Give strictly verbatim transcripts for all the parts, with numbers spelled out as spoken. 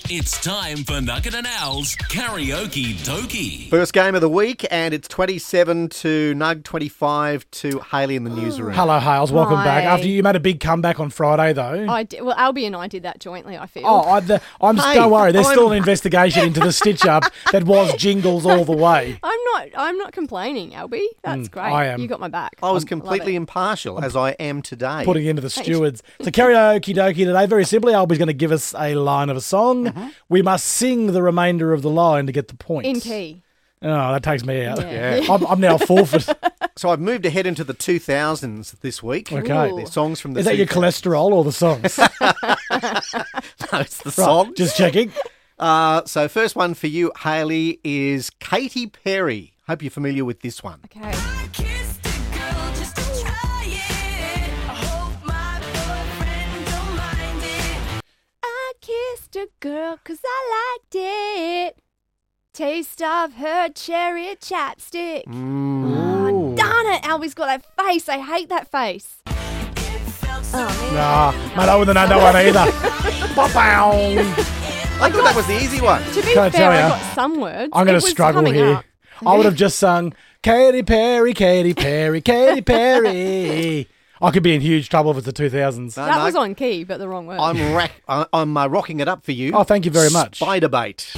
It's time for Nugget and Al's Karaoke Dokie. First game of the week, and it's twenty-seven to Nug, twenty-five to Hayley in the newsroom. Hello, Hales. Welcome Hi. back. After you made a big comeback on Friday, though. I did, well, Albie and I did that jointly, I feel. Oh, I, the, I'm. Hey, don't worry. There's I'm- still an investigation into the stitch-up that was Jingles all the way. I'm not I'm not complaining, Albie. That's great. I am. You got my back. I was Love completely it. impartial, as I am today. Putting into the stewards. So karaoke dokie today. Very simply, Albie's going to give us a line of a song. We must sing the remainder of the line to get the points. In key. Oh, that takes me out. Yeah. I'm, I'm now forfeit. So I've moved ahead into the two thousands this week. Okay. The songs from the Is that your two thousands. cholesterol or the songs? No, it's the Right, song. just checking. Uh, so first one for you, Hayley, is Katy Perry. Hope you're familiar with this one. Okay. Kissed a girl just to try it. I hope my boyfriend don't mind it. I kissed a girl because I liked it. Taste of her cherry chapstick. Oh, darn it. Albie's got that face. I hate that face. It felt so Oh, man. Nah, mate, I wouldn't know that one either. Ba-bow. I thought that was the easy one. To be Can I fair, tell I ya? got some words. I'm It going was to struggle coming here. up. I would have just sung Katy Perry, Katy Perry, Katy Perry. I could be in huge trouble if it's the two thousands. No, That no, was on key, but the wrong word. I'm, rack, I- I'm uh, rocking it up for you. Oh, thank you very much. Spider bait.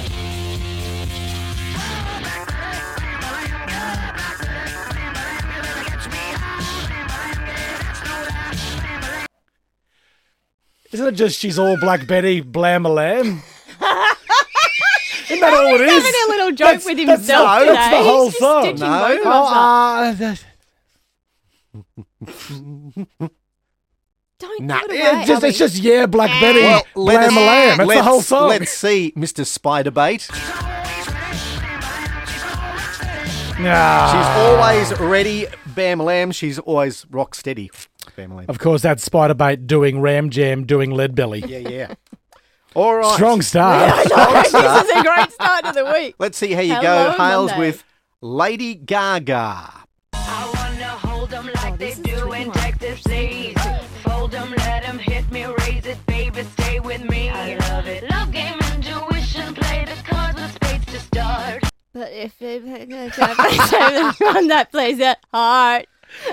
Isn't it just she's all Black Betty, blam a lamb? Isn't that all it is? having a little joke That's- with that's- himself no, today. that's the whole He's just song. stitching No. both of Oh, us up. uh, Don't Nah, give it yeah, away, just, it's Albie. just, yeah, Black Betty, Well, let blam us- a lamb. That's the let's- whole song. Let's see, Mister Spider bait. Nah. She's always ready, Bam Lamb. She's always rock steady, Bam Lamb. Of course, that's Spider Bait doing Ram Jam, doing Lead Belly. Yeah, yeah. All right. Strong start. Strong start. This is a great start to the week. Let's see how you Hello, go. Hales Monday. with Lady Gaga. I wanna hold them like Oh, they this is do tricky in one. Texas, please. Fold them, let them hit me, raise it, baby, stay with me. I love it. Love game, intuition, play the cards with spades to start. But if it one that plays it hard.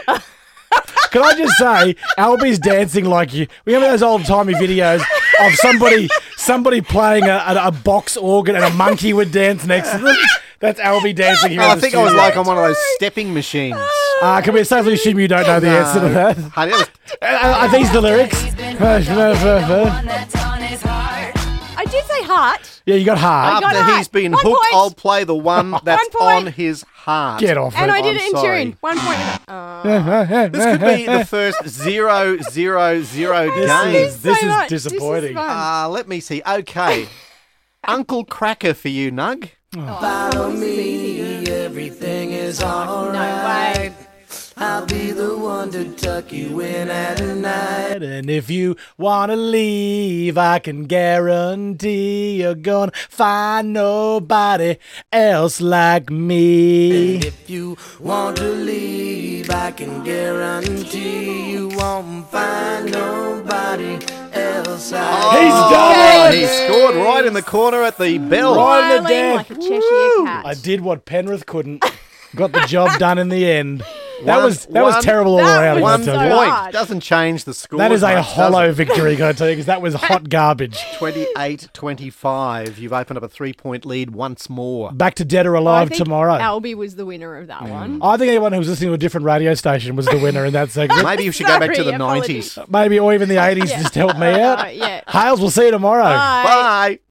Can I just say, Albie's dancing like you. Remember those old timey videos of somebody somebody playing a, a, a box organ and a monkey would dance next to them? That's Albie dancing here. Oh, in I the think I was studio. like on one of those stepping machines. Uh, can we safely assume you don't know the answer to that? Honey, that was- Uh, are these the lyrics? He's been one that's on his heart. I did say heart. Yeah, you got heart. got After it. he's been One hooked, point. I'll play the one that's point. on his heart. Get off And it. I did I'm it in sorry. tune. One point. With oh. This could be the first zero, zero, zero This game. is- this so is much. disappointing. This is fun. Uh, let me see. Okay. Uncle Cracker for you, Nug. Follow me, everything is no alright. way. I'll be the one to tuck you in at night. And if you want to leave, I can guarantee you're gonna find nobody else like me. And if you want to leave, I can guarantee you won't find nobody else like He's done He it! scored right in the corner at the bell. Right in the Smiling den. like a Cheshire cat. I did what Penrith couldn't. Got the job done in the end. That One- was that was one- terrible all That around. I was One gotta tell so you. point hard. doesn't change the score. That is a much, does hollow it? victory, can I tell you, because that was hot garbage. twenty-eight twenty-five. You've opened up a three-point lead once more. Back to Dead or I Alive think tomorrow. Albie was the winner of that one. I think anyone who was listening to a different radio station was the winner in that segment. Maybe you should go back to the Sorry, nineties. apologies. Maybe, or even the eighties, just to help me out. Uh, yeah. Hales, we'll see you tomorrow. Bye. Bye.